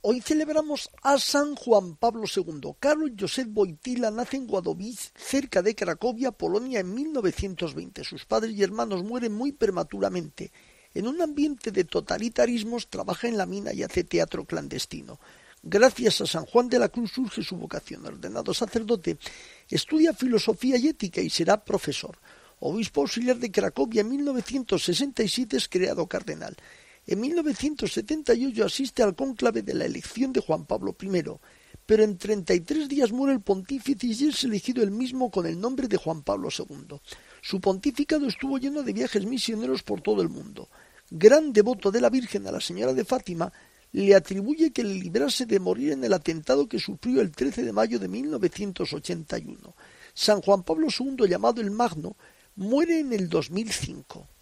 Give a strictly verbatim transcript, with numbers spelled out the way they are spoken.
Hoy celebramos a San Juan Pablo segundo. Karol Józef Wojtyła nace en Ładowice, cerca de Cracovia, Polonia, en mil novecientos veinte. Sus padres y hermanos mueren muy prematuramente. En un ambiente de totalitarismos trabaja en la mina y hace teatro clandestino. Gracias a San Juan de la Cruz surge su vocación. Ordenado sacerdote, estudia filosofía y ética y será profesor. Obispo auxiliar de Cracovia en mil novecientos sesenta y siete es creado cardenal. En mil novecientos setenta y ocho asiste al cónclave de la elección de Juan Pablo primero, pero en treinta y tres días muere el pontífice y es elegido él mismo con el nombre de Juan Pablo segundo. Su pontificado estuvo lleno de viajes misioneros por todo el mundo. Gran devoto de la Virgen, a la Señora de Fátima le atribuye que le librase de morir en el atentado que sufrió el trece de mayo de mil novecientos ochenta y uno. San Juan Pablo segundo, llamado el Magno, muere en el dos mil cinco.